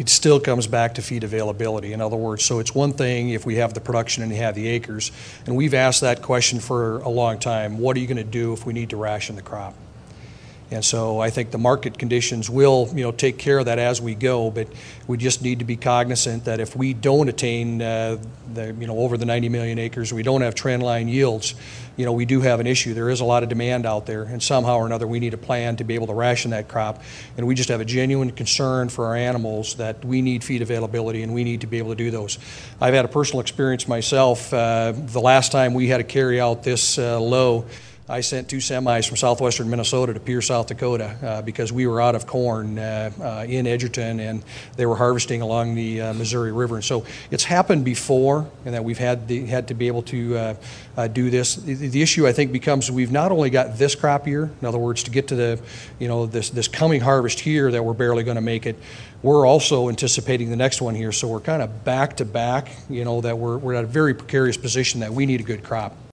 it still comes back to feed availability. In other words, so it's one thing if we have the production and you have the acres, and we've asked that question for a long time, what are you going to do if we need to ration the crop? And so I think the market conditions will, take care of that as we go, but we just need to be cognizant that if we don't attain over the 90 million acres, we don't have trend line yields, we do have an issue. There is a lot of demand out there, and somehow or another we need a plan to be able to ration that crop. And we just have a genuine concern for our animals that we need feed availability, and we need to be able to do those. I've had a personal experience myself. The last time we had to carry out this low, I sent 2 semis from southwestern Minnesota to Pierre, South Dakota, because we were out of corn in Edgerton, and they were harvesting along the Missouri River. And so it's happened before, and that we've had to be able to do this. The issue, I think, becomes we've not only got this crop year, in other words, to get to the this coming harvest here that we're barely going to make it. We're also anticipating the next one here, so we're kind of back to back. That we're at a very precarious position that we need a good crop.